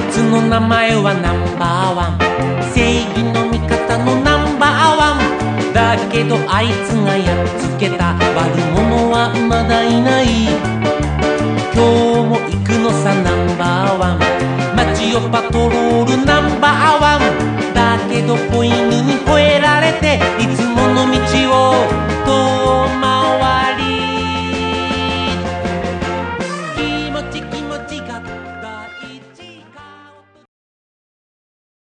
つの名前はナンバーワン、正義の味方のナンバーワンだけど、あいつがやっつけた悪者は